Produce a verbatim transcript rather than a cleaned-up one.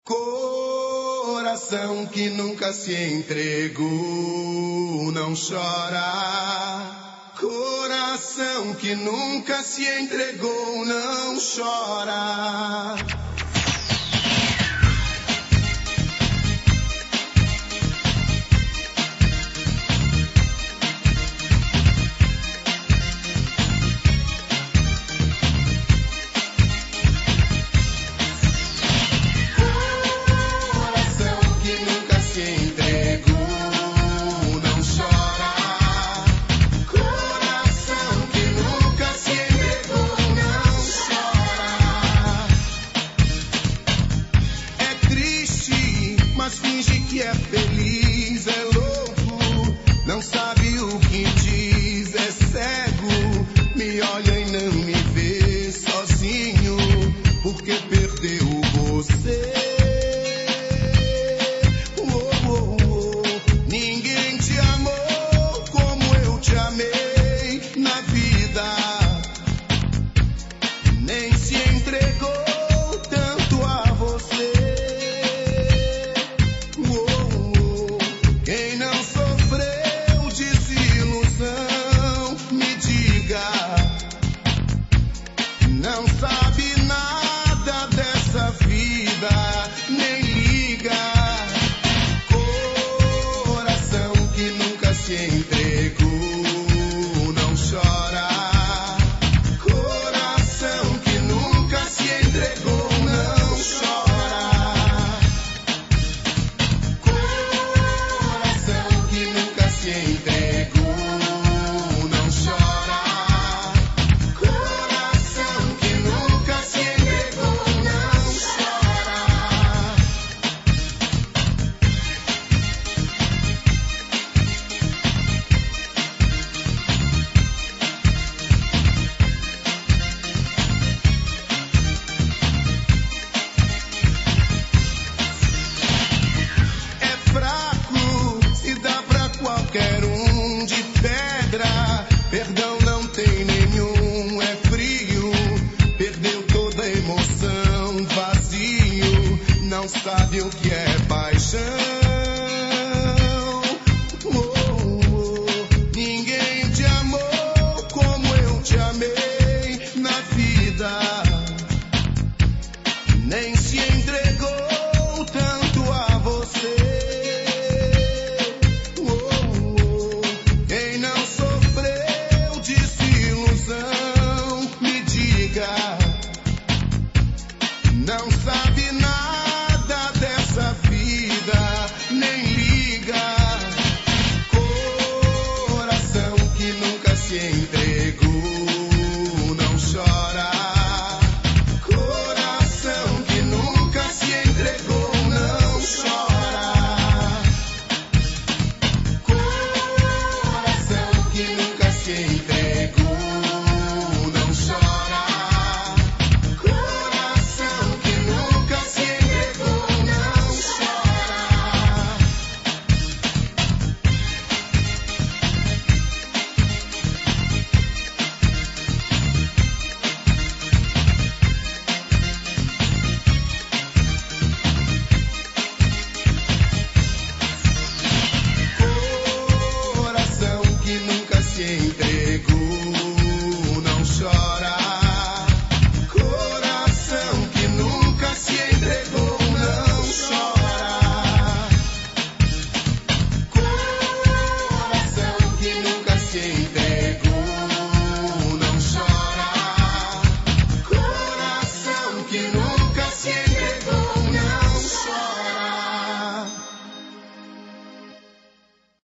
Coração que nunca se entregou, não chora. Coração que nunca se entregou, não chora. Mas finge que é feliz, é louco, não sabe o que diz, é cego, me olha e não me vê sozinho, porque perdeu você. Oh, oh, oh. Ninguém te amou como eu te amei na vida, nem se entregou tanto a você. Não sabe nada dessa vida, nem liga. Coração que nunca se entregou, não chora. Coração que nunca se entregou, não chora. Coração que nunca se entregou, não chora. Qualquer um de pedra, perdão não tem nenhum, é frio, perdeu toda a emoção, vazio, não sabe o que é paixão.